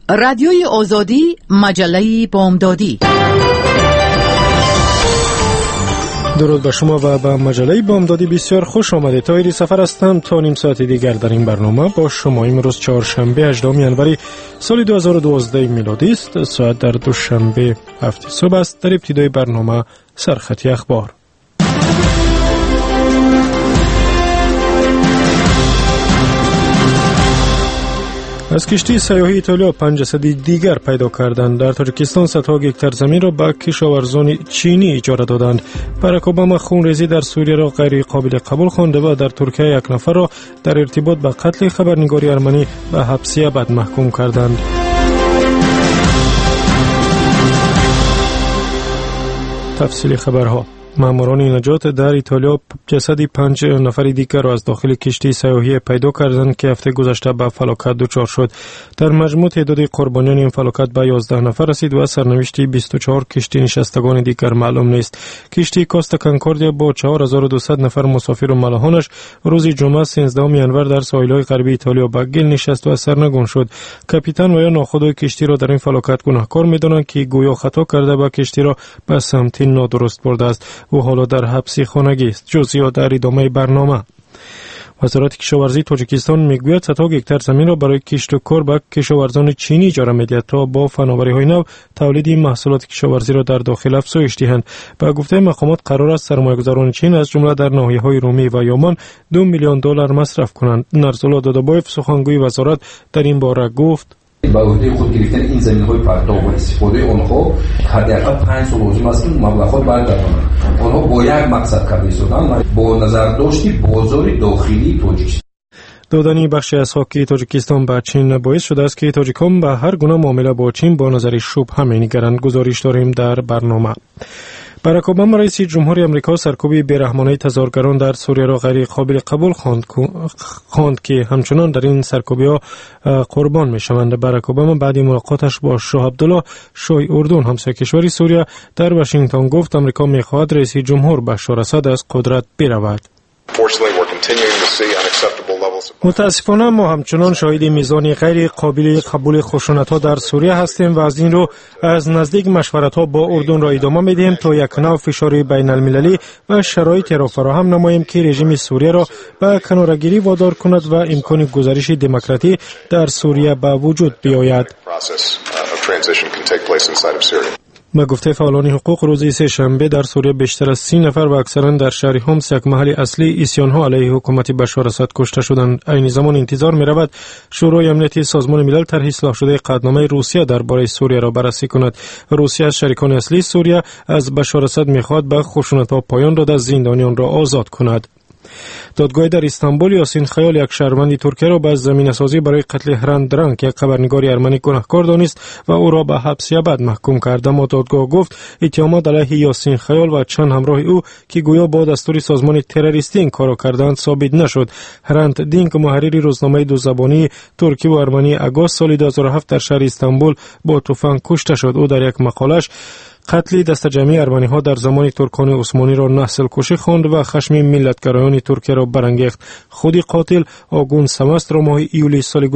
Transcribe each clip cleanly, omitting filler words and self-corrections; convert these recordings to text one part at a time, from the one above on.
رادیوی آزادی، مجله بامدادی. درود به شما و به مجله بامدادی بسیار خوش آمدید. طاهری سفر هستم. تا نیم ساعت دیگر در این برنامه با شما. امروز چهارشنبه 18 ینوری سال 2012 میلادی است. ساعت در دوشنبه 7 صبح است. در ابتدای برنامه سرخطی اخبار. از کشتی سیاحی ایتالیا 5 جسد دیگر پیدا کردند. در تاجیکستان صدها هکتار زمین را به کشاورزان چینی اجاره دادند. باراک اوباما خونریزی در سوریه را غیر قابل قبول خوانده و در ترکیه یک نفر را در ارتباط با قتل خبرنگاری ارمنی به حبس ابد محکوم کردند. تفصیل خبرها. ماموران نجات در ایتالیا جسد 5 نفر دیگر را از داخل کشتی سیاحی پیدا کردند که هفته گذشته به فلاکت دچار شد. در مجموع تعداد قربانیان این فلاکت به 11 نفر رسید و سرنوشت 24 کشتی نشستگان دیگر معلوم نیست. کشتی کاستا کانکوردیا با 4200 نفر مسافر و ملاحانش روز جمعه 13 ینور در ساحل‌های غربی ایتالیا به گل نشست و سرنگون شد. کاپیتان و یا ناخودای کشتی را در این فلاکت گناهکار می‌دانند که گویا خطا کرده و کشتی را به سمت نادرست برده است. او حالا در حبس خانگی است. جزئیات در ادامه برنامه. وزارت کشاورزی تاجیکستان میگوید صدها هکتار زمین را برای کشت و کار به کشاورزان چینی اجاره میدهد تا با فناوری‌های نو تولید محصولات کشاورزی را در داخل افزایش دهند. به گفته مقامات قرار است سرمایه‌گذاران چین از جمله در ناحیه‌های رومی و یومان $2 میلیون مصرف کنند. نرسولا دادابایف سخنگوی وزارت در این باره گفت: با عهده خود گرفتن این زمین‌های پرتاب و استفاده آنها حداقل 5 سال لازم است که مبلغات برگردانند. آنها با یک مقصد کار می‌کنند، با نظر داشتی بازار داخلی تاجیکستان. دادن بخش از خاک تاجیکستان به چین باعث شده است که تاجیکان به هر گونه معامله با چین با نظر شبهه می‌نگرند. گزارش داریم در برنامه. باراک اوباما رئیس جمهوری آمریکا سرکوب بی‌رحمانه تظاهرگران در سوریه را غیر قابل قبول خواند که همچنان در این سرکوبی‌ها قربان می‌شوند. باراک اوباما بعد ملاقاتش با شاه عبدالله شاه اردن همسایه کشور سوریه در واشنگتن گفت آمریکا می‌خواهد رئیس جمهور بشار اسد از قدرت برود. متاسفانه ما همچنان شاهد میزان غیر قابل قبول خشونت‌ها در سوریه هستیم و از این رو از نزدیک مشورت‌ها با اردن را ادامه می‌دهیم تا یک نوع فشار بین‌المللی و شرایطی را فراهم نماییم که رژیم سوریه را به کناره‌گیری وادار کند و امکان گذرش دموکراسی در سوریه به وجود بیاید. با گفته فعالان حقوق روز سه شنبه در سوریه بیشتر از 30 نفر و اکثرا در شهر حمص یک محل اصلی اسیان‌ها علیه حکومت بشار اسد کشته شدند. این زمان انتظار می‌رود شورای امنیتی سازمان ملل طرح اصلاح شده قطعنامه روسیه درباره سوریه را بررسی کند. روسیه از شریکان اصلی سوریه از بشار اسد می‌خواهد به خشونت‌ها پایان داده زندانیان را آزاد کند. دادگاه در استانبول یاسین خیال یک شهروند ترکیه را به زمینه‌سازی برای قتل هرند درنگ که خبرنگار ارمنی گناهکار دانست و او را به حبس ابد محکوم کرد. اما دادگاه گفت اتهامات علیه یاسین خیال و چند همراه او که گویا با دستور سازمان تروریستی این کار کردند ثابت نشد. هرند دینگ محرر روزنامه دو زبانی ترکی و ارمنی آگوست سال 2007 در شهر استانبول با تفنگ کشته شد. او در یک مقالش قتل دست جمعی ارمنی‌ها در زمان ترکان عثمانی را نسل کشی خواند و خشم ملتگرایان ترکیه را برانگیخت. خود قاتل آگون سمست را ماه ایولی سال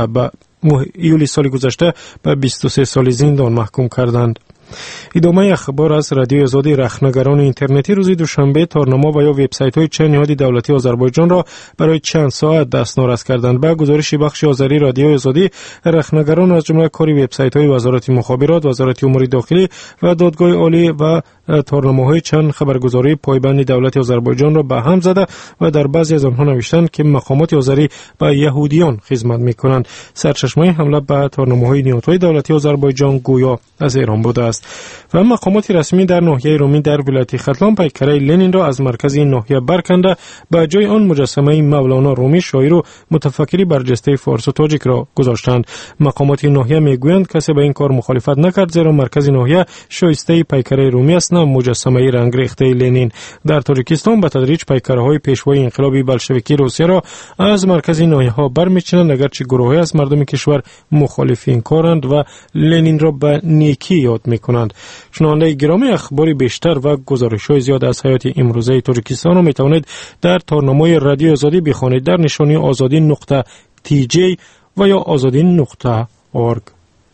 گذشته به 23 سال زندان محکوم کردند. ادامه اخبار از رادیو آزادی. رخنگران اینترنتی روز دوشنبه تارنما و یا وبسایت‌های چند نهاد دولتی آذربایجان را برای چند ساعت دستنارس کردند. به گزارش بخش آذری رادیو آزادی، رخنگران از جمله کاری وبسایت‌های وزارت مخابرات، وزارت امور داخلی و دادگاه عالی و تارنماهای چند خبرگزاری پایبند دولت آذربایجان را به هم زده و در بعضی از آنها نوشتند که مقامات آذری به یهودیان خدمت می‌کنند. سرچشمه حمله به تارنماهای نهادهای دولتی آذربایجان گویا از ایران بوده است. و مقامات رسمی در ناحیه رومی در ولایت ختلان پیکره لنین را از مرکز این ناحیه برکنده به جای آن مجسمه مولانا رومی شاعر و متفکری برجسته فارس و تاجیک را گذاشتند. مقامات این ناحیه میگویند کسی به این کار مخالفت نکرد زیرا مرکز ناحیه شایسته پیکره رومی است نه مجسمه رنگ ریخته لنین. در تاجیکستان به تدریج پیکره‌های پیشوای انقلاب بلشویکی روسیه را از مرکز ناحیه‌ها برمی‌چینند اگرچه گروهی از مردم کشور مخالف این کارند و لنین را به نیکی یاد می‌کنند. شنونده گرامی، اخباری بیشتر و گزارش‌های زیاد از حیات امروزه تاجیکستان را می‌توانید در تارنمای رادیو آزادی بخوانید در نشانی azadi.tj و یا azadi.org.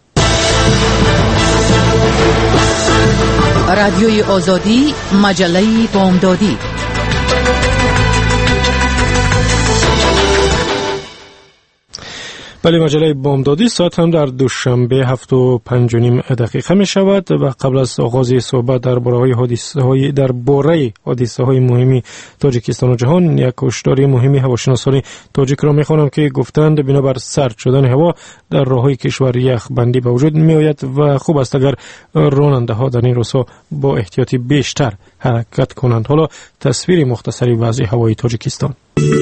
رادیوی آزادی، مجله بامدادی. بله، مجله بامدادی ساعت هم در دوشنبه 7:05 می شود و قبل از آغاز صحبت در باره حادثه های مهمی تاجیکستان و جهان، یک هشداری مهمی هواشناسان تاجیک را می خوانم که گفتند بنابر سرد شدن هوا در راههای کشور یخ بندی به وجود می آید و خوب است اگر راننده ها در این روزها با احتیاطی بیشتر حرکت کنند. حالا تصویر مختصری وضع هوای تاجیکستان.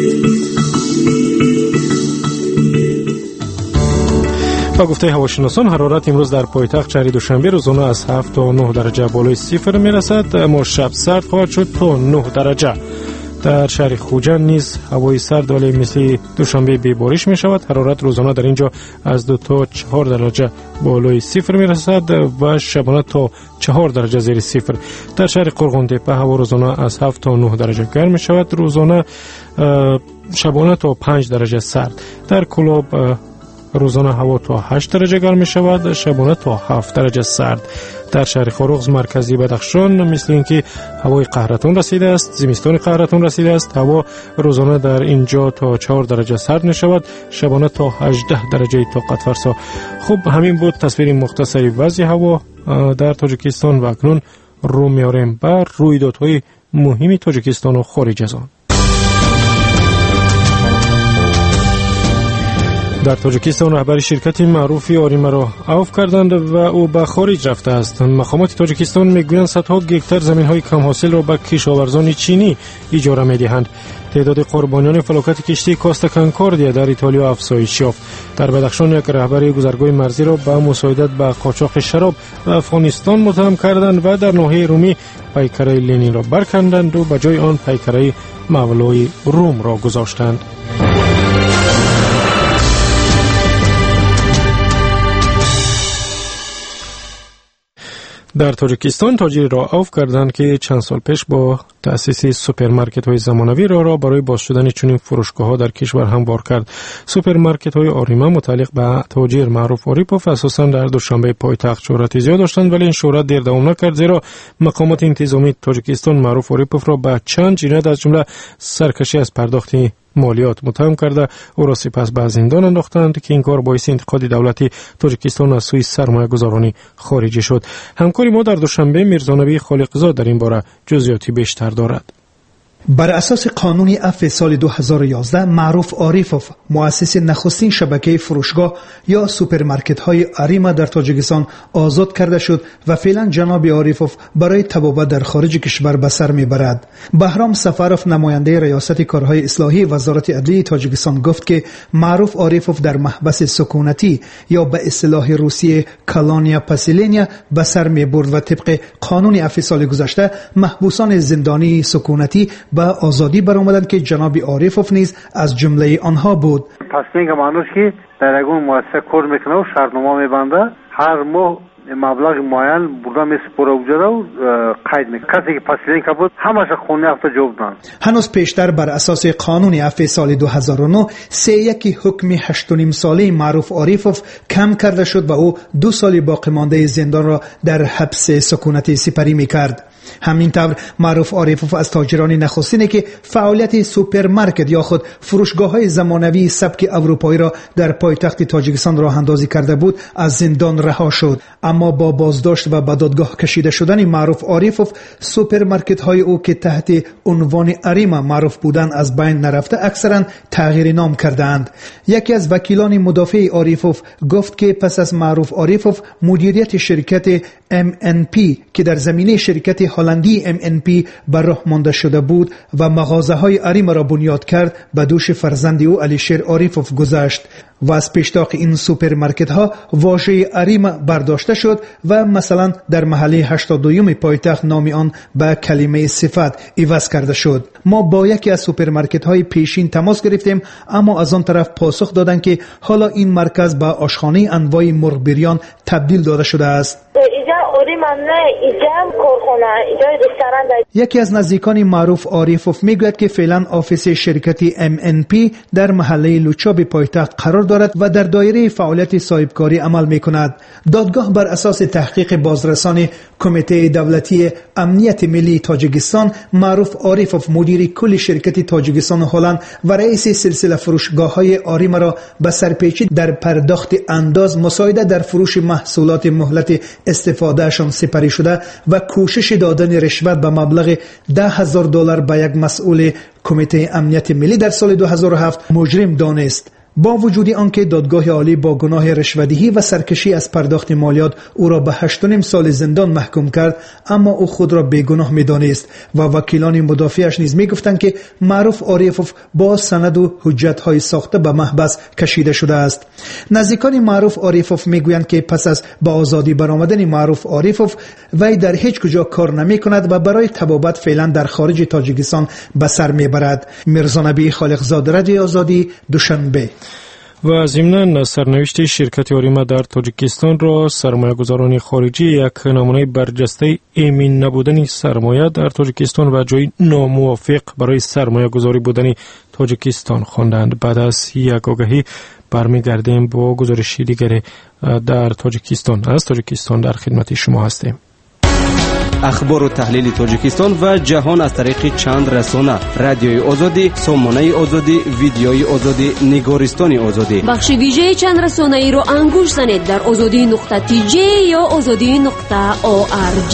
با گفته هواشناسان حرارت امروز در پایتخت شهر دوشنبه روزانه از 7 تا 9 درجه بالای صفر میرسد، اما شب سرد خواهد شد تا 9 درجه. در شهر خوجند نیز هوای سرد ولی مثل دوشنبه بی بارش می شود. حرارت روزانه در اینجا از 2 تا 4 درجه بالای صفر می رسد و شبانه تا 4 درجه زیر صفر. در شهر قرغن‌تپه هوا روزانه از 7 تا 9 درجه گرم می شود، روزانه شبانه تا 5 درجه سرد. در کلاب روزانه هوا تا 8 درجه گرم می شود، شبانه تا 7 درجه سرد. در شهر خاروغز مرکزی بدخشان مثل اینکه هوای قهرتون رسیده است، زمستان قهرتون رسیده است. هوا روزانه در اینجا تا 4 درجه سرد می شود، شبانه تا 18 درجه طاقت فرسا. خب، همین بود تصویر مختصری وضع هوا در تاجیکستان و اکنون رو میاریم بر رویدادهای مهمی تاجیکستان و خارج از آن. در تاجیکستان رهبر شرکت معروفی آریما را عفو کردند و او به خارج رفته است. مقامات تاجیکستان میگویند صدها گکتار زمین‌های کم حاصل را به کشاورزان چینی اجاره می‌دهند. تعداد قربانیان فلاکت کشتی کاستا کنکوردیا در ایتالیا افزایش یافت. در بدخشان یک رهبر گذرگاه مرزی را به مساعدت به قاچاق شراب به افغانستان متهم کردند و در ناحیه رومی پیکره لنین را برکندند و به جای آن پیکره مولای روم را گذاشتند. در تاجیکستان تاجری را عفو کردند که چند سال پیش با تأسیس سوپرمارکت های زمانوی را برای باز شدن چنین فروشگاه ها در کشور هموار کرد. سوپرمارکت های آریما متعلق به تاجر معروف آریپوف اساساً در دوشنبه پایتخت شهرت زیاد داشتند، ولی این شهرت دیر دوام نکرد، زیرا مقامات انتظامی تاجیکستان معروف آریپوف را به چند جنایت از جمله سرکشی از پرداخت مالیات متهم کرده او را سپس به زندان انداختند که این کار باعث انتقاد دولتی تاجیکستان از سوی سرمایه گذارانی خارجی شد. همکاری ما در دوشنبه میرزانبی خالقزاد در این باره جزئیاتی بیشتر دارد. بر اساس قانون عفو سال 2011 معروف آریفوف مؤسس نخستین شبکه فروشگاه یا سوپرمارکت های آریما در تاجیکستان آزاد کرده شد و فعلا جناب آریفوف برای تبابت در خارج کشور به سر میبرد. بهرام سفروف نماینده ریاست کارهای اصلاحی وزارت عدلیه تاجیکستان گفت که معروف آریفوف در محبس سکونتی یا به اصطلاح روسی کالونیا پاسیلینیا به سر میبرد و طبق قانون عفو سال گذشته محبوسان زندانی سکونتی با آزادی برآمدند که جناب آریفوف نیز از جمله آنها بود. پاسلینگ معنیش که در اون مؤسسه کار میکنه و شرطنامه میبنده، هر ماه مبلغ معین بودا میسپره وجوده و قید میکنه. کسی که پاسلینگ بود همش خونه افته جواب دادن. هنوز پیشتر بر اساس قانون عفو سال 2009 3-1 حکم 8.5 ساله معروف آریفوف کم کرده شد و او 2 سال باقی مانده زندان را در حبس سکونتی سپری میکرد. همین طور معروف آریفوف از تاجران نخستینی که فعالیت سوپرمارکت یا خود فروشگاه‌های زمانوی سبک اروپایی را در پایتخت تاجیکستان راه اندازی کرده بود از زندان رها شد، اما با بازداشت و به دادگاه کشیده شدن معروف آریفوف سوپرمارکت‌های او که تحت عنوان آریما معروف بودند از بین نرفته اکثرا تغییر نام کردند. یکی از وکیلان مدافع آریفوف گفت که پس از معروف آریفوف مدیریت شرکت MNP که در زمینه شرکت هلندی MNP بر راه مانده شده بود و مغازه‌های آریما را بنیاد کرد، به دوش فرزند او علیشیر آریفوف گذشت و از پیشتاق این سوپرمارکت‌ها واژه آریما برداشته شد و مثلا در محله 82 پایتخت نام آن به کلمه صفت عوض کرده شد. ما با یکی از سوپرمارکت‌های پیشین تماس گرفتیم، اما از آن طرف پاسخ دادند که حالا این مرکز به آشخانه انواع مرغ بریان تبدیل داده شده است. یکی از نزدیکان معروف عارفوف میگوید که فعلا آفیس شرکتی MNP در محله لوچاب پایتخت قرار دارد و در دایره فعالیت صاحبکاری عمل میکند. دادگاه بر اساس تحقیق بازرسان کمیته دولتی امنیت ملی تاجیکستان معروف عارفوف مدیر کل شرکت تاجیکستان هلند و رئیس سلسله فروشگاه‌های آریم را به سرپیچی در پرداخت انداز، مساعده در فروش محصولات مهلت استفادهشان سپری شده و کوشش دادن رشوت به مبلغ $10,000 به یک مسئول کمیته امنیت ملی در سال 2007 مجرم دانست. با وجود آنکه دادگاه عالی با گناه رشوه‌دهی و سرکشی از پرداخت مالیات او را به 8.5 سال زندان محکوم کرد، اما او خود را بیگناه می‌دانست و وکیلان مدافعش نیز می‌گفتند که معروف عارفوف با سند و حجت‌های ساخته به محبس کشیده شده است. نزدیکان معروف عارفوف می‌گویند که پس از به آزادی برآمدن معروف عارفوف وی در هیچ کجا کار نمی‌کند و برای طبابت فعلا در خارج تاجیکستان به سر می‌برد. میرزا نبی خالقزاد، رادیو آزادی، دوشنبه. و ضمناً سرنوشت شرکت آریما در تاجیکستان را سرمایه‌گذاران خارجی یک نمونه برجسته ایمن نبودن سرمایه در تاجیکستان و جای ناموافق برای سرمایه‌گذاری بودن تاجیکستان خواندند. بعد از یک آگهی برمیگردیم با گزارشی دیگر در تاجیکستان. از تاجیکستان در خدمت شما هستیم. اخبار و تحلیل تاجیکستان و جهان از طریق چند رسانه: رادیوی آزادی، سامانه آزادی، ویدیوی آزادی، نگارستان آزادی. بخش ویژه چند رسانه ای را انگوش زنید در azadi.tj یا azadi.org.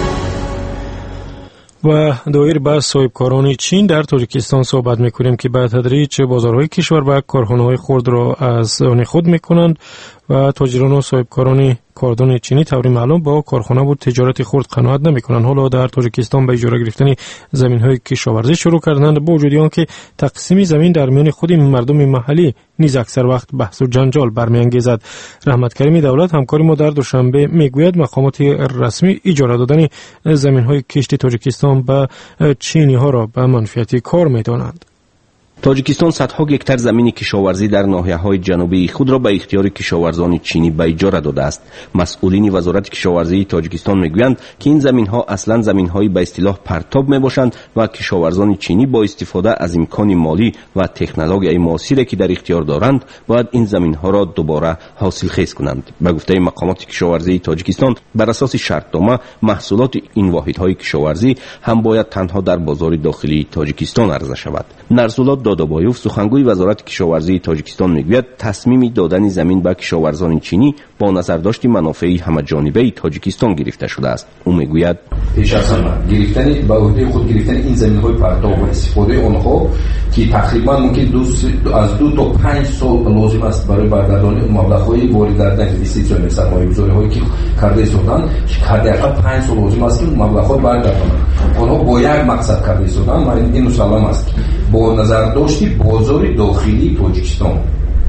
و دایر به صاحبکاران چین در تاجیکستان صحبت میکنیم که به تدریج بازارهای کشور و کارخانه‌های خرد را از آن خود میکنند و تاجران و صاحبکاران کاردان چینی طوری معلوم با کارخانه و تجارت خرد قناعت نمیکنند. حالا در تاجیکستان به اجاره گرفتن زمین‌های کشاورزی شروع کردند، با وجود آنکه تقسیم زمین در میان خود مردم محلی نیز اکثر وقت بحث و جنجال برمیانگیزد. رحمت کریمی دولت همکار ما در دوشنبه میگوید مقامات رسمی اجاره دادن زمین‌های کشت تاجیکستان به چینی‌ها را به منفعت کار می‌دانند. تاجیکستان صدها هکتار زمین کشاورزی در ناحیه‌های جنوبی خود را به اختیار کشاورزان چینی به اجاره داده است. مسئولین وزارت کشاورزی تاجیکستان میگویند که این زمین‌ها اصلاً زمین‌های به اصطلاح پرتاب میباشند و کشاورزان چینی با استفاده از امکان مالی و تکنولوژی معاصری که در اختیار دارند باید این زمین‌ها را دوباره حاصلخیز کنند. به گفته مقامات کشاورزی تاجیکستان، بر اساس شرطنامه محصولات این واحدهای کشاورزی هم باید تنها در بازار داخلی تاجیکستان عرضه شود. نرسولات دادابایوف، سخنگوی وزارت کشاورزی تاجیکستان میگوید تصمیم دادن زمین به کشاورزان چینی با نظرداشت منافع همه‌جانبه تاجیکستان گرفته شده است. او میگوید پیش از همه گرفتن به عهده خود گرفتن این زمین‌های پرتاب و استفاده آنها که تقریبا ممکن از 2 تا 5 سال لازم است برای برگردانی مبلغ‌های وارد در اینوستیسیون سرمایه‌گذاری‌هایی که کرده ایستادند، حداقل 5 سال لازم است که مبلغ‌ها برگردانند. آنها با یک مقصد کرده ایستادند و این مسلم است، با نظرداشت بازار داخلی تاجیکستان.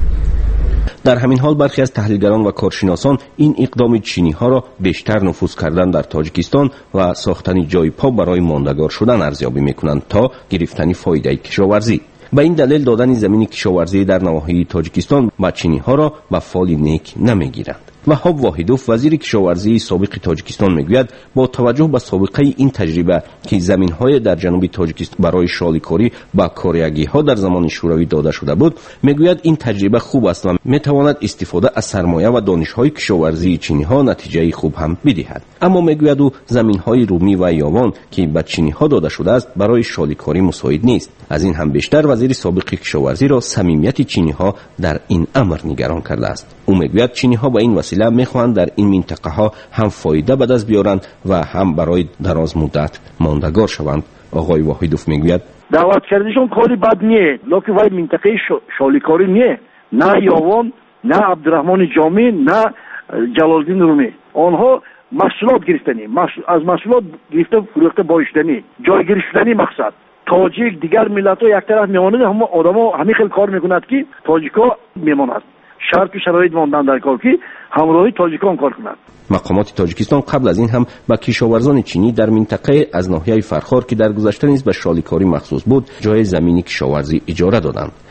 در همین حال برخی از تحلیلگران و کارشناسان این اقدام چینی ها را بیشتر نفوذ کردن در تاجیکستان و ساختن جای پا برای ماندگار شدن ارزیابی میکنند تا گرفتن فایده کشاورزی. به این دلیل دادن زمین کشاورزی در نواحی تاجیکستان به چینی ها را به فال نیک نمیگیرند. وهاب واحدوف، وزیر کشاورزی سابق تاجیکستان میگوید با توجه به سابقه این تجربه که زمین‌های در جنوب تاجیکستان برای شالیکاری با کارگرها در زمان شوروی داده شده بود، میگوید این تجربه خوب است و میتواند استفاده از سرمایه و دانش‌های کشاورزی چینی‌ها نتیجه خوب هم بدهد. اما میگوید او زمین‌های رومی و یاوان که به چینی‌ها داده شده است برای شالیکاری مساعد نیست. از این هم بیشتر وزیر سابق کشاورزی را صمیمیت چینی‌ها در این امر نگران کرده است. او میگوید چینی‌ها با این وسیله میخواهند در این منطقه ها هم فایده به دست بیارند و هم برای دراز مدت ماندگار شوند. آقای واحدوف میگوید دعوت کردنشون کاری بد نیه، لکه وای منطقه شالیکاری نیه، نه یاوان، نه عبدالرحمن جامی، نه جلالدین رومی. آنها محصولات گرفتنی، از محصولات گرفته فروخته بایشتنی، جایگیری شدنی مقصد. تاجیک دیگر ملت‌ها یک طرف میمانند، هم آدم‌ها همین خیلی کار میکنند که تاجیک‌ها میمانند. شرط و شرایط ماندن در کار که همراهی تاجیکان کار کنند. مقامات تاجیکستان قبل از این هم به کشاورزان چینی در منطقه از ناحیه فرخار که در گذشته نیز به شالیکاری مخصوص بود جای زمینی کشاورزی اجاره دادند.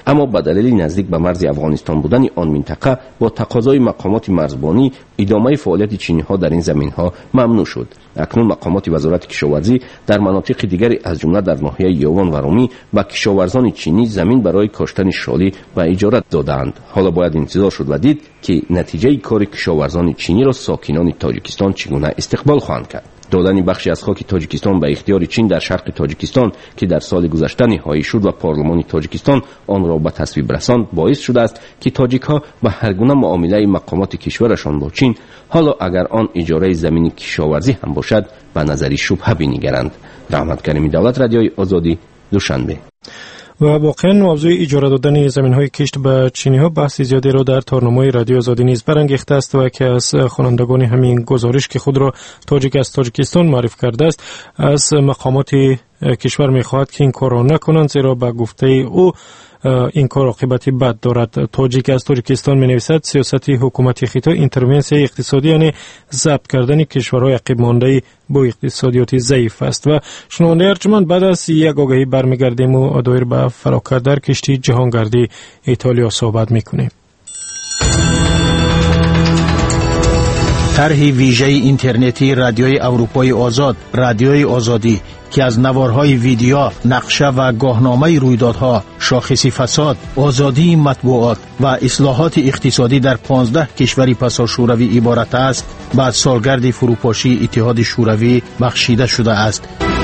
اما به دلیل نزدیک به مرز افغانستان بودن آن منطقه با تقاضای مقامات مرزبانی ادامه فعالیت چینی‌ها در این زمین‌ها ممنوع شد. اکنون مقامات وزارت کشاورزی در مناطق دیگری از جمله در ناحیه یوان و رومی به کشاورزان چینی زمین برای کاشتن شالی به اجاره دادند. حالا باید انتظار شد و دید که نتیجه کار کشاورزان چینی را ساکنان تاجیکستان چگونه استقبال خواهند کرد. دادن بخشی از خاک تاجیکستان به اختیار چین در شرق تاجیکستان که در سال گذشته نهایی شد و پارلمان تاجیکستان آن را به تصویب رساند باعث شده است که تاجیک‌ها به هر گونه معامله مقامات کشورشان با چین حالا اگر آن اجاره زمین کشاورزی هم باشد به نظری شبهه بنگرند. رحمت کریمی، دولت رادیوی آزادی، دوشنبه. و واقعا موضوع اجاره دادن زمین‌های کشت به چینی‌ها بحث زیادی را در تارنمای رادیو آزادی نیز برانگیخته است و که از خوانندگان همین گزارش که خود را تاجیک از تاجیکستان معرفی کرده است از مقامات کشور می‌خواهد که این کار را نکنند، زیرا به گفته او این کار عاقبت بد دارد. تاجیک از تاجیکستان می‌نویسد سیاست حکومت خیتا اینترونسی اقتصادی یعنی ضبط کردن کشورهای عقب مانده با اقتصادیات ضعیف است. و شنونده ارجمند، بعد از یک آگهی برمیگردیم و دایر به فلاکت در کشتی جهانگردی ایتالیا صحبت میکنیم. طرح ویژه اینترنتی رادیوی اروپای آزاد، رادیوی آزادی، که از نوارهای ویدیو، نقشه و گاهنامه رویدادها، شاخص فساد، آزادی مطبوعات و اصلاحات اقتصادی در 15 کشور پسا شوروی عبارت است، بعد سالگرد فروپاشی اتحاد شوروی بخشیده شده است.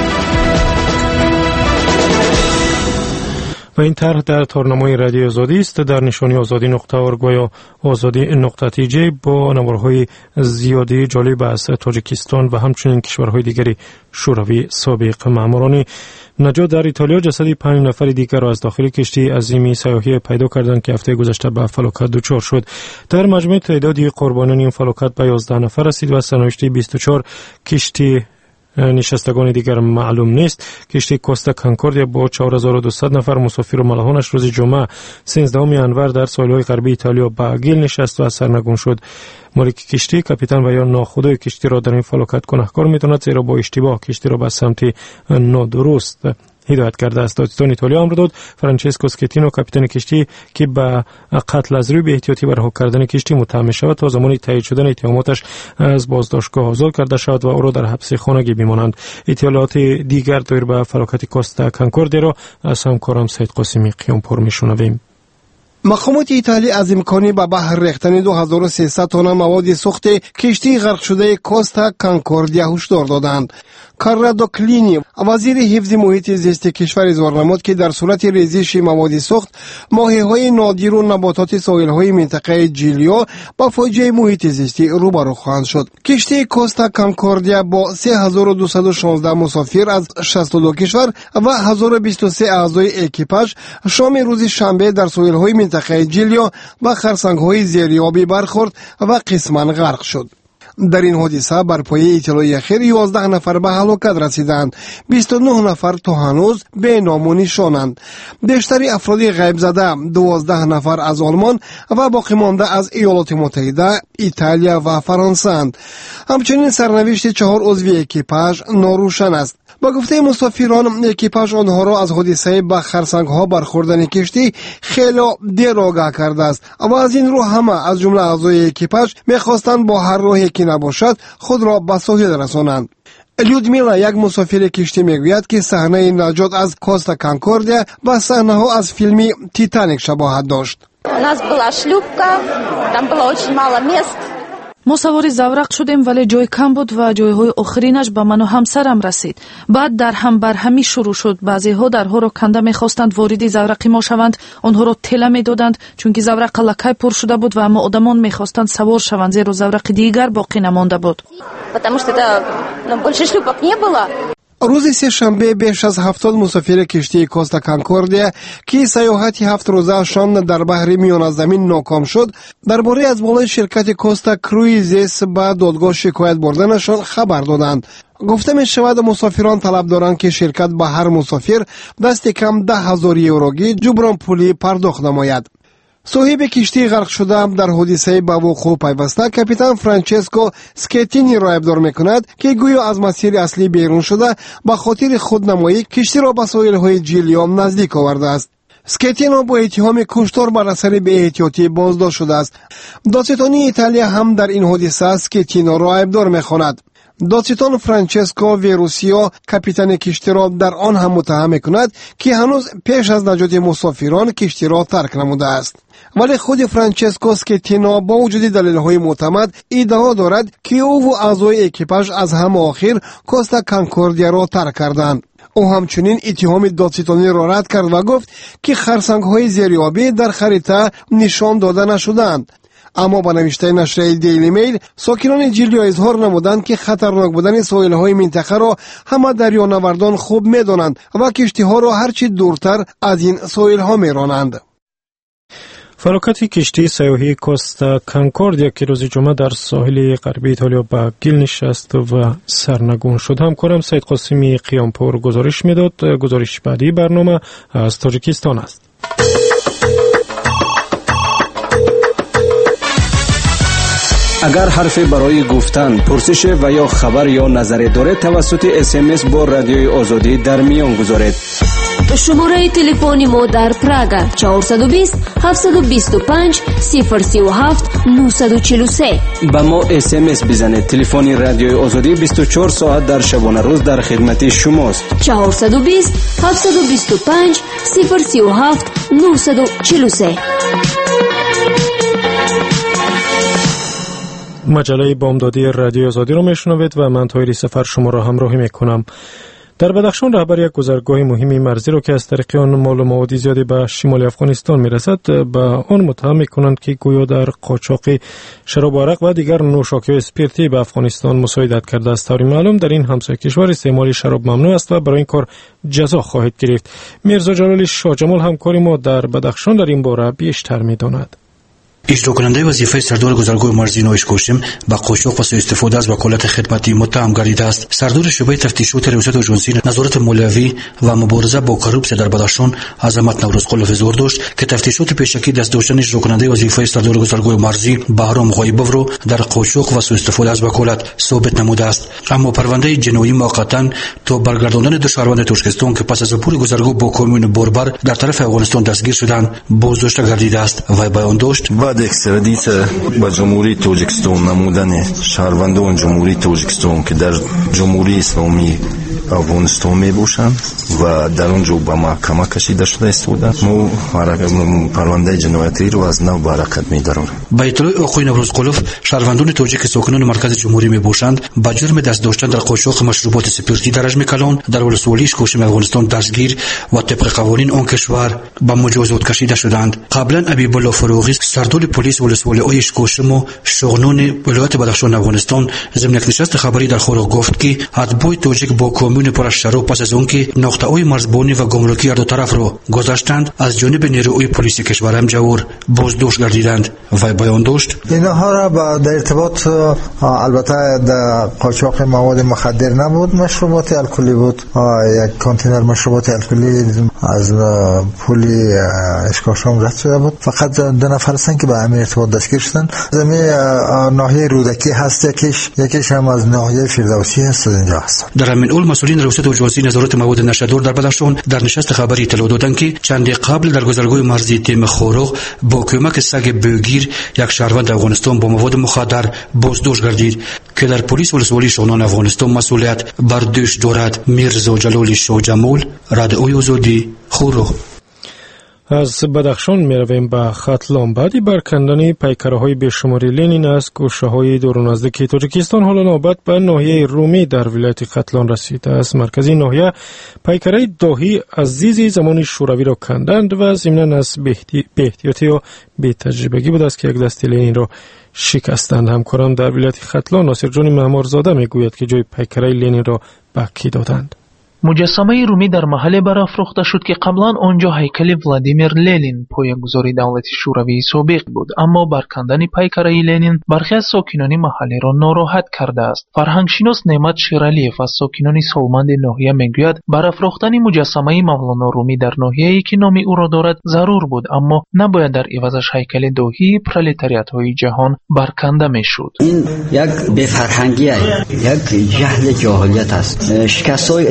و این طرح در تارنمای رادیو آزادی است در نشانی آزادی.org یا آزادی.tj با نوارهای زیادی جالب از تاجیکستان و همچنین کشورهای دیگری شوروی سابق. ماموران نجات در ایتالیا جسد 5 نفر دیگر را از داخل کشتی عظیمی سیاحی پیدا کردند که هفته گذشته به فلاکت دچار شد. در مجموع تعداد قربانیان این فلاکت به 11 نفر رسید و سرنوشت 24 کشتی نشستگان دیگر معلوم نیست. کشتی کوستا کانکوردیا با 4200 نفر مسافر و ملاحانش روز جمعه 13 انور در ساحل‌های غربی ایتالیا به گیل نشست و سرنگون شد. مالک کشتی کاپیتان و یا ناخدای کشتی را در این فلاکت گناهکار می‌داند، زیرا با اشتباه کشتی را به سمت نادرست هدایت کرده است. دادستان ایتالیا امر داد فرانچسکو اسکتینو کاپیتان کشتی که به قتل از روی بی احتیاطی رها کردن کشتی متهم شود تا زمانی تایید شدن اتهاماتش از بازداشتگاه آزاد کرده شود و او را در حبس خانگی بمانند. اطلاعات دیگر دایر به فلاکت کوستا کانکوردیا را از همکارم سید قاسمی قیامپور میشنویم. مقامات ایتالیا از امکانی به بحر ریختن 2300 تن مواد سوخت کشتی غرق شده کوستا کانکوردیا هشدار دادند. کارادو کلینی وزیر حفظ محیط زیست کشور اظهار نمود که در صورت ریزش مواد سوخت ماهی‌های نادر و نباتات ساحل‌های منطقه جیلیو با فاجعه محیط زیستی روبرو خواهند شد. کشتی کوستا کانکوردیا با 3216 مسافر از 62 کشور و 1023 اعضای اکیپاژ شام روز شنبه در ساحل‌های منطقه جیلیو و خرسنگ‌های زیریابی برخورد و قسماً غرق شد. در این حادثه بر پایه اطلاع اخیر 11 نفر به هلاکت رسیدند. 29 نفر تا هنوز به نام و نشانند. بیشتری افراد غیب زده 12 نفر از آلمان و باقی مانده از ایالات متحده، ایتالیا و فرانسه اند. همچنین سرنوشت 4 عضو اکیپاژ ناروشن است. با گفته مسافران اکیپاژ آنها را از حادثه به خرسنگ‌ها برخوردن کشتی خیلی دیر آگاه کرده است و از این رو همه از جمله اعضای اکیپاژ می‌خواستند با هر راهی که نباشد خود را به ساحل رسانند. لودمیلا یک مسافر کشتی میگوید که صحنه نجات از کوستا کانکوردیا با صحنه‌ها از فیلم تیتانیک شباهت داشت. У нас была шлюпка, там было очень мало мест. ما سوار زورق شدیم ولی جای کم بود و جایهای آخرینش به من و همسرم رسید. بعد در هم برهمی شروع شد. بعضی ها درها را کنده میخواستند وارد زورق ما شوند، آنها را تله میدادند چون که زورق لکه پر شده بود و اما آدمان میخواستند سوار شوند زیرا زورق دیگر باقی نمانده بود. Потому что больше шлюпок не было. روز سه شنبه بیش از 70 مسافر کشتی کوستا کانکوردیا که سیاحت 7 روزه‌شان در بحر میان زمین ناکام شد، درباره از بالای شرکت کوستا کرویزز به دادگاه شکایت بردنشان خبر دادند. گفته می شود مسافران طلب دارند که شرکت به هر مسافر دست کم 10,000 یوروگی جبران پولی پرداخت نماید. صاحب کشتی غرق شده در حادثه به وقوع پیوسته کاپیتان فرانچسکو اسکتینی را ابدار میکند که گویا از مسیر اصلی بیرون شده به خاطر خودنمایی کشتی را به ساحل‌های جیلیو نزدیک آورده است. سکتینو با اتهام کشتار بر اثر بی‌احتیاطی بازداشت شده است. دادستانی ایتالیا هم در این حادثه سکتینو را عیبدار می‌خواند. دادستان فرانچسکو ویروسیو کاپیتان کشتی را در آن هم متهم می‌کند که هنوز پیش از نجات مسافران کشتی را ترک نموده است. ولی خود فرانچسکو سکتینو با وجود دلایل معتمد ادعا دارد که او و اعضای اکیپاژ از هم آخر کوستا کانکوردیا را ترک کردند. او همچنین اتهام دادستانی را رد کرد و گفت که خرسنگ‌های زیریابی در خریطه نشان داده نشدند. اما با نوشته نشریه دیلی میل ساکنان جیلیا اظهار نمودند که خطرناک بودن ساحل‌های منطقه را همه دریانوردان خوب می‌دانند و کشتی‌ها را هرچی دورتر از این ساحل‌ها می‌رانند. فلاکت کشتی سیاحی کوستا کانکوردیا که روز جمعه در ساحل غربی ایتالیا به گل نشست و سرنگون شد. همکارم سید قاسمی قیامپور گزارش میداد. گزارش بعدی برنامه از تاجیکستان است. اگر حرفی برای گفتن، پرسش و یا خبر یا نظری دارید توسط SMS با رادیوی آزادی در میان گذارید. شماره تلفن ما در پراگ 420 725 037 943. با ما SMS بزنید. تلفن رادیوی آزادی 24 ساعت در شبانه روز در خدمت شماست. 420 725 037 943. مجله بامدادی رادیو آزادی را میشنوید و من طاهری سفر شما را همراهی میکنم. در بدخشان رهبر یک گذرگاه مهم مرزی را که از طریق آن مال و مواد زیادی به شمال افغانستان میرسد به آن متهم میکنند که گویا در قاچاق شراب عرق و دیگر نوشاکی‌های اسپریتی به افغانستان مساعدت کرده است. طوری معلوم در این همسایه کشور استعمال شراب ممنوع است و برای این کار جزا خواهد گرفت. میرزا جلال شاه جمال همکار ما در بدخشان در این باره بیشتر میداند. اجرا کننده وظیفه سردار گذرگاه مرزی نویش کوشم با قاچاق و سوء استفاده از وکالت خدمتی متهم گردیده است. سردار شعبه تفتیشات ریاست اجنسی نظارت مولوی و مبارزه با کروپسیا در بدخشان عظمت نوروزقلوف اظهار داشت که تفتیشات پیشکی دست داشتن اجرا کننده وظیفه سردار گذرگاه مرزی بهرام غایبوف را در قاچاق و سوء استفاده از وکالت ثابت نموده است. اما پرونده جنایی موقتا تا برگرداندن دو شهروند تاجیکستان که پس از عبور گذرگاه با کامیون باربر در طرف افغانستان دستگیر شدند بازداشته گردیده است و بیان داشت اکسترادیت با جمهوری تاجیکستان نمودن شهروندان جمهوری تاجیکستان که در جمهوری اسلامی افغانستان می باشند و در اونجا به محکمه کشیده شده استودند. ما پرونده جنایتی رو از نو به حرکت می داریم. با اطلاع آقای نوروزقلوف شهروندان تاجیک ساکنان مرکز جمهوری می باشند با جرم دست داشتن در قاچاق مشروبات اسپریتی در حجم کلان در ولسوالی اشکوشم افغانستان دستگیر و طبق قوانین آن کشور به مجازات کشیده شدند. قبلا حبیب الله فروغی سردار پلیس ولسوالی اشکوشم و شغنان ولایت بدخشان افغانستان ضمن یک نشست خبری در خورا گفت که اتباع تاجیک با کامیون پر از شراب پس از اون که نقطه‌های مرزبانی و گمرکی هر دو طرف را گذاشتند از جانب نیروهای پلیس کشور هم جوار بازداشت گردیدند و بیان داشت اینها را در ارتباط البته در قاچاق مواد مخدر نبود، مشروبات الکلی بود. یک کانتینر مشروبات الکلی از پلی اشکاشم رد شده بود. فقط دو نفر هستند که به همین ارتباط دستگیر شدند. زمین ناحیه رودکی هست، یکیش هم از ناحیه فردوسی هست. اینجا هست. در همین اول مسئولین ریاست اجنسی نظارت مواد نشادور در بدخشان در نشست خبری اطلاع دادند که چند قبل در گذرگاه مرزی تیم خورق با کمک سگ بوگیر یک شهروند افغانستان با مواد مخدر بازداشت گردید که در پلیس ولسوالی شغنان افغانستان مسئولیت بر دوش دارد. میرزا جلال شاه جمال، رادیوی آزادی، خورق. از بدخشان میرویم به ختلان. بعدی برکندن پیکره‌های بیشماری لنین از گوشه‌های دور و نزدیک تاجیکستان حالا نوبت به ناحیه رومی در ولایت ختلان رسیده است. مرکزی ناحیه پیکرهای داهی عزیزی زمان شوروی را کندند و ضمناً از بی‌احتیاطی و بی‌تجربگی بود است که یک دسته لنین را شکستند. همکارم در ولایت ختلان ناصر جان معمارزاده میگوید که جای پیکرهای لنین را به کی دادند. مجسمه رومی در محل برافروخته شد که قبلا آنجا هیکل ولادیمیر لنین پایه‌گذاری دولت شوروی سابق بود، اما برکندن پیکره لنین برخی از ساکنان محلی را ناراحت کرده است. فرهنگشناس نعمت شیرالیف از ساکنان سالمند ناحیه میگوید برافروختن مجسمه مولانا رومی در ناحیه‌ای که نام او را دارد ضرور بود، اما نباید در عوضش هیکل داهی پرولتاریات‌های جهان برکنده میشد. این یک بی‌فرهنگی است، یک جهل جاهلیت است. شکست‌های اقتصادی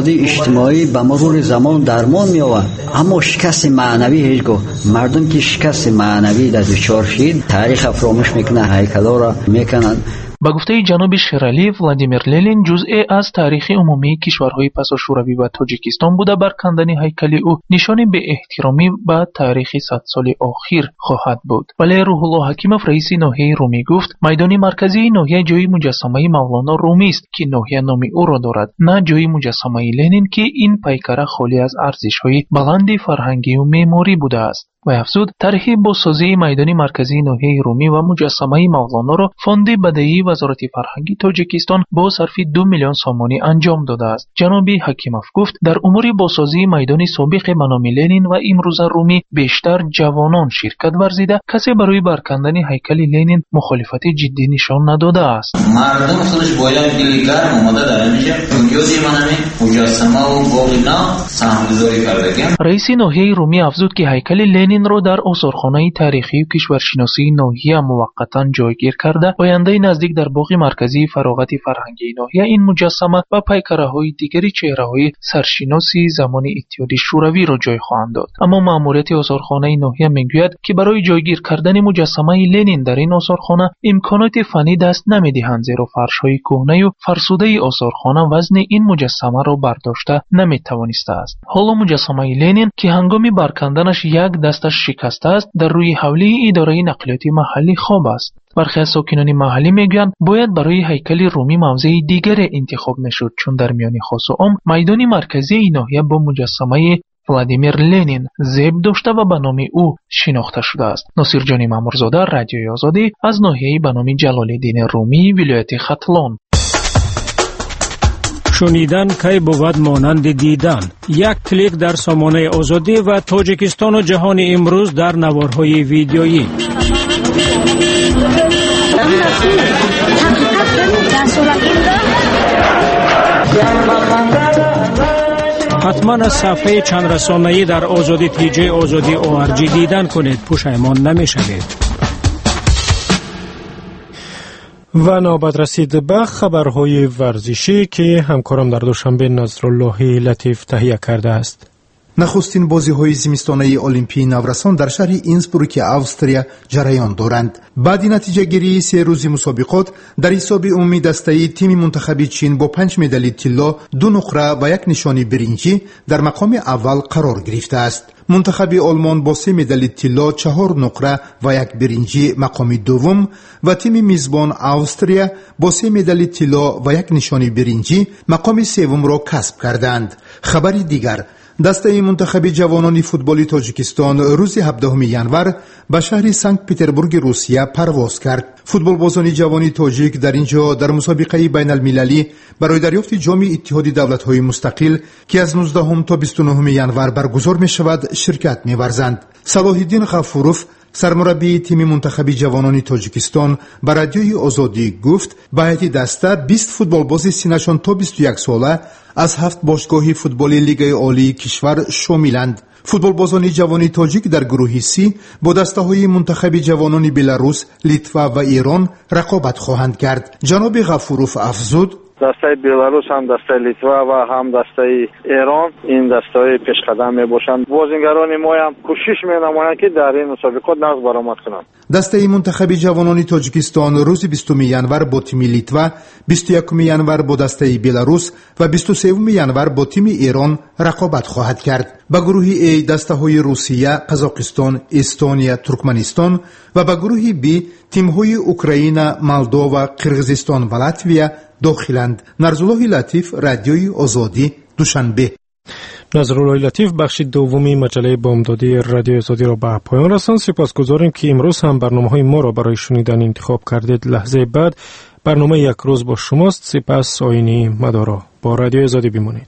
لحاظ اجتماعی به مرور زمان درمان می‌یابد، اما شکست معنوی هیچگاه. مردم که شکست معنوی در دچار شد، تاریخ فراموش میکنه، هیکلا را میکنند. با گفته جناب شیرعلی، ولادیمیر لنین جزئی از تاریخ عمومی کشورهای پساشوروی و تاجیکستان بوده. بر کندن هیکل او نشانی به احترامی به تاریخ 100 سال اخیر خواهد بود. ولی روح الله حکیمов رئیس ناحیه رومی گفت میدان مرکزی ناحیه جای مجسمه مولانا رومی است که ناحیه نام او را دارد، نه جای مجسمه لنین که این پیکره خالی از ارزش‌های بلند فرهنگی و معماری بوده است. و افزود طرح بازسازی میدان مرکزی ناحیه رومی و مجسمه مولانا را فوند بدهی وزارت فرهنگی تاجیکستان با صرف 2 میلیون سامانی انجام داده است. جناب حکیمov گفت در امور بازسازی میدان سابق به نام لنین و امروز رومی بیشتر جوانان شرکت ورزیده، کسی برای برکندن هیکل لنین مخالفت جدی نشان نداده است. مردم خودش باید دیگر اومده در اینجا بنیادی منمی مجسمه و باقینا سهمگذاری کرده. رئیس ناحیه رومی افزود که هیکل لنین را در آثارخانه تاریخی و کشورشناسی ناحیه موقتا جایگیر کرده. آینده نزدیک در باغ مرکزی فراغت فرهنگی ناحیه این مجسمه و پیکره‌های دیگری چهره‌های سرشناسی زمان اتحاد شوروی را جای خواهند داد. اما مأموریت آثارخانه ناحیه میگوید که برای جایگیر کردن مجسمه لنین در این آثارخانه امکانات فنی دست نمی‌دهند، زیرا فرش‌های کهنه و فرسوده آثارخانه وزن این مجسمه را برداشته نمی‌توانسته است. حالا مجسمه لنین که هنگام برکندنش یک دستش شکسته است، در روی حوله اداره نقلیات محلی خواب است. برخی از ساکنان محلی میگویند باید برای هیکل رومی موضع دیگر انتخاب میشد، چون در میان خاص و عام میدان مرکزی این ناحیه با مجسمه ولادیمیر لنین زیب داشته و به نام او شناخته شده است. ناصر جانی مامورزاده، رادیوی آزادی، از ناحیه به نام جلال‌الدین رومی، ولایت ختلان. شنیدن کی بود مانند دیدن. یک کلیک در سامانه آزادی و تاجیکستان و جهان امروز در نوارهای ویدیویی. حتما از صفحه چند رسانه‌ای در آزادی تیجی آزادی ORG دیدن کنید، پشیمان نمی‌شوید. و نوبت رسید به خبرهای ورزشی که همکارم در دوشنبه نصرالله لطیف تهیه کرده است. نخستین بازی‌های زمستانه المپی نورسان در شهر اینسبروک اوستریا جریان دارند. بعد نتیجه‌گیری 3 روزی مسابقات در حساب عمومی دسته تیم منتخب چین با 5 مدال طلا، 2 نقره و 1 نشان برنجی در مقام اول قرار گرفته است. منتخب آلمان با 3 مدال طلا، 4 نقره و 1 برنجی مقام دوم و تیم میزبان اوستریا با 3 مدال طلا و 1 نشان برنجی مقام سوم را کسب کردند. خبر دیگر، دسته منتخب جوانان فوتبال تاجیکستان روز 17 ینور به شهر سنت پترزبورگ روسیه پرواز کرد. فوتبالبازان جوان تاجیک در اینجا در مسابقه بین المللی برای دریافت جام اتحاد دولت‌های مستقل که از 19 تا 29 ینور برگزار می شود شرکت می ورزند. صلاح الدین غفوروف، سرمربی تیم منتخب جوانان تاجیکستان، به رادیوی آزادی گفت به هیئت دسته 20 فوتبالباز سنشان تا 21 ساله از 7 باشگاه فوتبال لیگ عالی کشور شاملند. فوتبالبازان جوان تاجیک در گروه سی با دسته‌های منتخب جوانان بلاروس، لیتوا و ایران رقابت خواهند کرد. جناب غفوروف افزود دسته بلاروس هم دسته لیتوا و هم دسته ایران این دسته‌های پیشقدم میباشند. بازیگران ما هم کوشش می‌نمایند که در این مسابقات نقش برآمد کنند. دسته منتخب جوانان تاجیکستان روز 20 ینور با تیم لیتوا، 21 ینور با دسته بلاروس و 23 ینور با تیم ایران رقابت خواهد کرد. به گروه A دسته‌های روسیه، قزاقستان، استونیا، ترکمنستان و به گروه B تیم‌های اوکراین، مولداوا، قرغیزستان و لاتویا داخلند. نصرالله لطیف، رادیوی آزادی، دوشنبه. نصرالله لطیف بخش دومی مجله بامدادی رادیو آزادی را به پایان رساند. سپاسگزاریم که امروز هم برنامه‌های ما را برای شنیدن انتخاب کردید. لحظه بعد برنامه یک روز با شماست. سپاس آینی مدارا. با رادیو آزادی بمانید.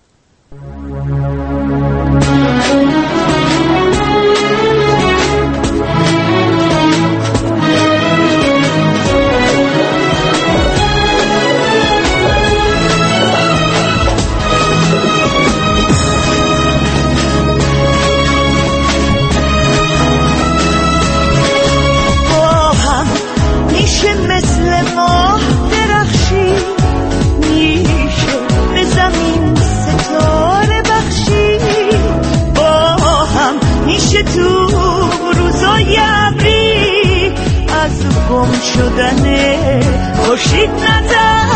میشه به زمین ستاره شدن خورشید نظر